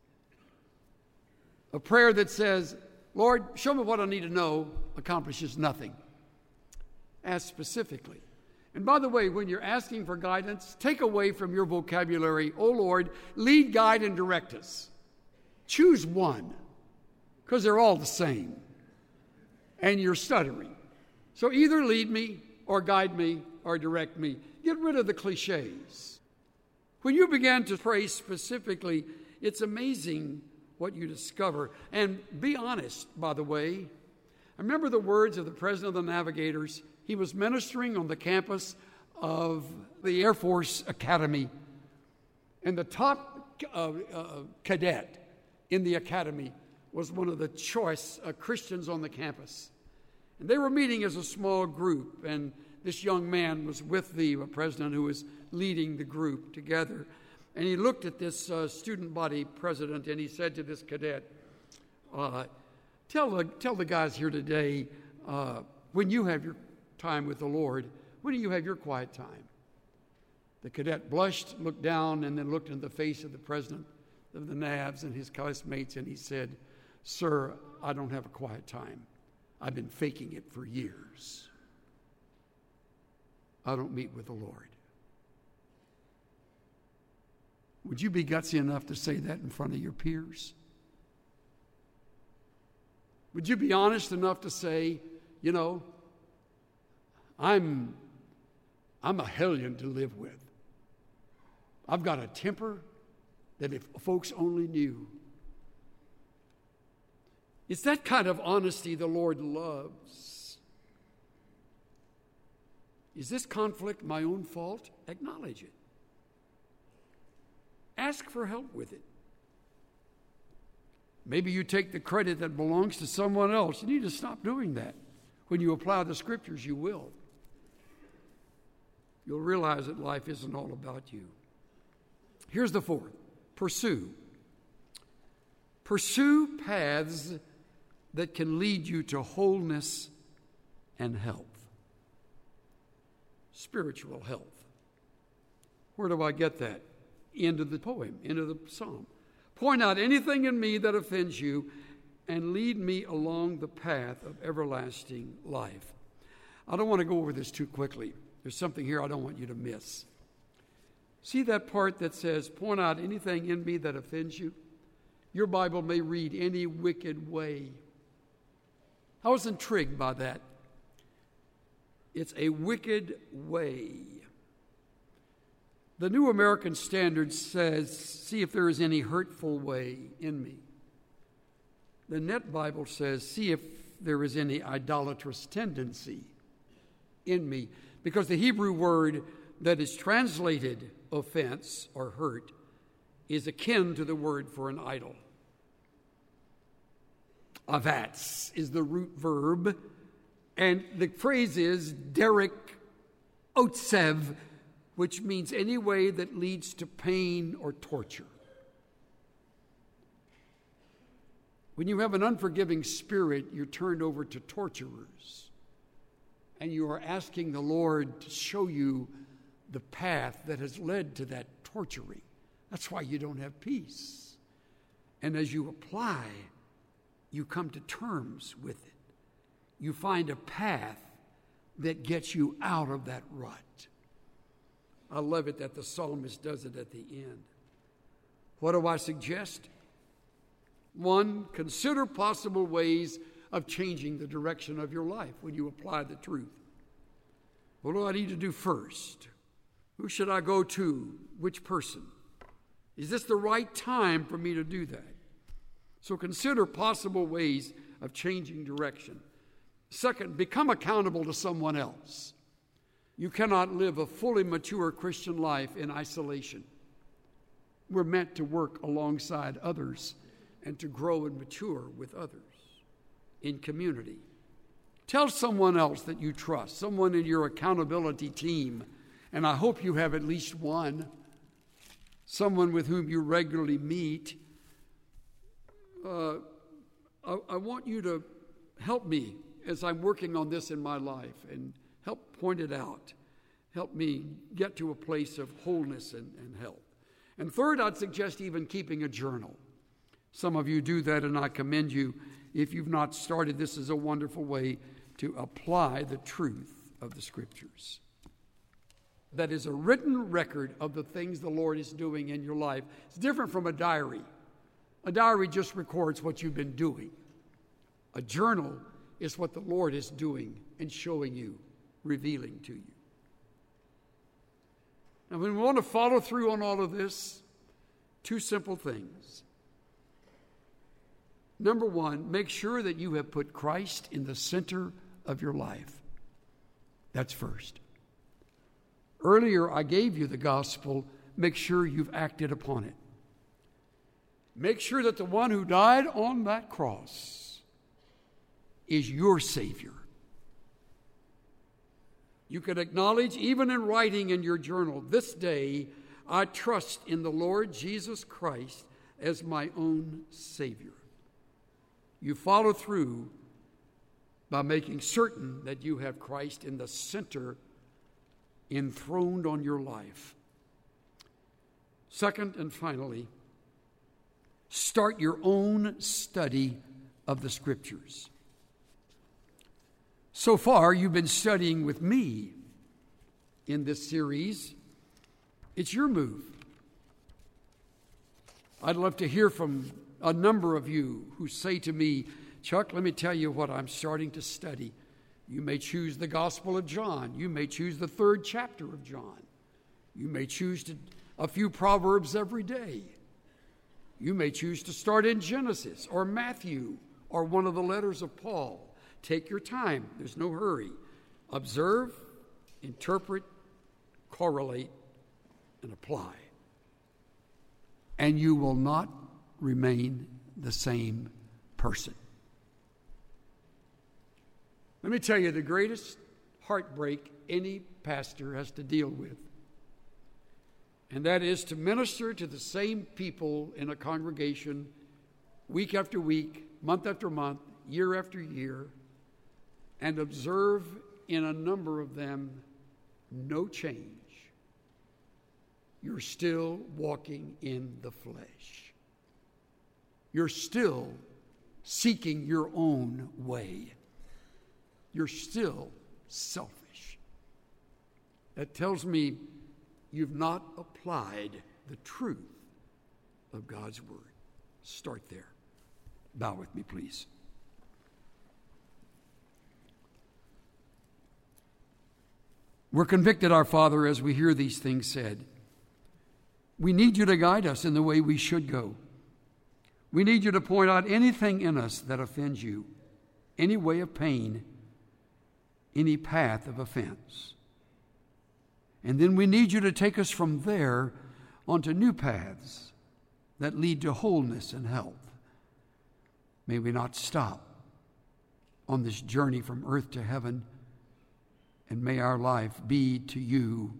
A prayer that says, Lord, show me what I need to know, accomplishes nothing. Ask specifically. And by the way, when you're asking for guidance, take away from your vocabulary, oh Lord, lead, guide, and direct us. Choose one, because they're all the same. And you're stuttering. So either lead me, or guide me, or direct me. Get rid of the cliches. When you begin to pray specifically, it's amazing what you discover. And be honest, by the way. I remember the words of the president of the Navigators. He was ministering on the campus of the Air Force Academy. And the top uh, uh, cadet in the academy was one of the choice uh, Christians on the campus. And they were meeting as a small group, and this young man was with the uh, president who was leading the group together. And he looked at this uh, student body president, and he said to this cadet, uh, tell, the, tell the guys here today, uh, when you have your time with the Lord, when do you have your quiet time? The cadet blushed, looked down, and then looked in the face of the president of the Navs and his classmates, and he said, Sir, I don't have a quiet time. I've been faking it for years. I don't meet with the Lord. Would you be gutsy enough to say that in front of your peers? Would you be honest enough to say, you know, I'm, I'm a hellion to live with. I've got a temper that if folks only knew. It's that kind of honesty the Lord loves. Is this conflict my own fault? Acknowledge it. Ask for help with it. Maybe you take the credit that belongs to someone else. You need to stop doing that. When you apply the scriptures, you will. You'll realize that life isn't all about you. Here's the fourth. Pursue. Pursue paths that can lead you to wholeness and health. Spiritual health. Where do I get that? Into the poem, into the psalm. Point out anything in me that offends you and lead me along the path of everlasting life. I don't want to go over this too quickly. There's something here I don't want you to miss. See that part that says, point out anything in me that offends you? Your Bible may read, any wicked way. I was intrigued by that. It's a wicked way. The New American Standard says, see if there is any hurtful way in me. The Net Bible says, see if there is any idolatrous tendency in me. Because the Hebrew word that is translated offense or hurt is akin to the word for an idol. Avats is the root verb, and the phrase is derek otsev, which means any way that leads to pain or torture. When you have an unforgiving spirit, you're turned over to torturers, and you are asking the Lord to show you the path that has led to that torturing. That's why you don't have peace. And as you apply, you come to terms with it. You find a path that gets you out of that rut. I love it that the psalmist does it at the end. What do I suggest? One, consider possible ways of changing the direction of your life when you apply the truth. What do I need to do first? Who should I go to? Which person? Is this the right time for me to do that? So consider possible ways of changing direction. Second, become accountable to someone else. You cannot live a fully mature Christian life in isolation. We're meant to work alongside others and to grow and mature with others in community. Tell someone else that you trust, someone in your accountability team, and I hope you have at least one, someone with whom you regularly meet. Uh, I, I want you to help me as I'm working on this in my life, and help point it out. Help me get to a place of wholeness and, and health. And third, I'd suggest even keeping a journal. Some of you do that, and I commend you. If you've not started, this is a wonderful way to apply the truth of the Scriptures. That is a written record of the things the Lord is doing in your life. It's different from a diary. A diary just records what you've been doing. A journal is what the Lord is doing and showing you, revealing to you. Now, when we want to follow through on all of this, two simple things. Number one, make sure that you have put Christ in the center of your life. That's first. Earlier, I gave you the gospel. Make sure you've acted upon it. Make sure that the one who died on that cross is your Savior. You can acknowledge, even in writing in your journal, this day I trust in the Lord Jesus Christ as my own Savior. You follow through by making certain that you have Christ in the center, enthroned on your life. Second and finally, start your own study of the Scriptures. So far, you've been studying with me in this series. It's your move. I'd love to hear from a number of you who say to me, Chuck, let me tell you what I'm starting to study. You may choose the Gospel of John. You may choose the third chapter of John. You may choose to, a few Proverbs every day. You may choose to start in Genesis or Matthew or one of the letters of Paul. Take your time. There's no hurry. Observe, interpret, correlate, and apply. And you will not remain the same person. Let me tell you the greatest heartbreak any pastor has to deal with, and that is to minister to the same people in a congregation week after week, month after month, year after year, and observe in a number of them no change. You're still walking in the flesh. You're still seeking your own way. You're still selfish. That tells me you've not applied the truth of God's Word. Start there. Bow with me, please. We're convicted, our Father, as we hear these things said. We need you to guide us in the way we should go. We need you to point out anything in us that offends you, any way of pain, any path of offense. And then we need you to take us from there onto new paths that lead to wholeness and health. May we not stop on this journey from earth to heaven, and may our life be to you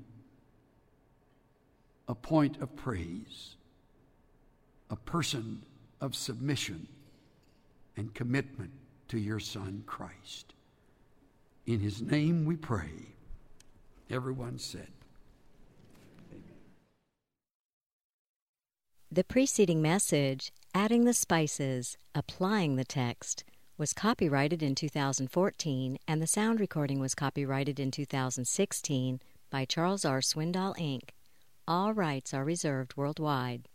a point of praise, a person of submission and commitment to your Son, Christ. In his name we pray. Everyone said, Amen. The preceding message, Adding the Spices, Applying the Text, was copyrighted in two thousand fourteen, and the sound recording was copyrighted in two thousand sixteen by Charles R. Swindoll, Incorporated. All rights are reserved worldwide.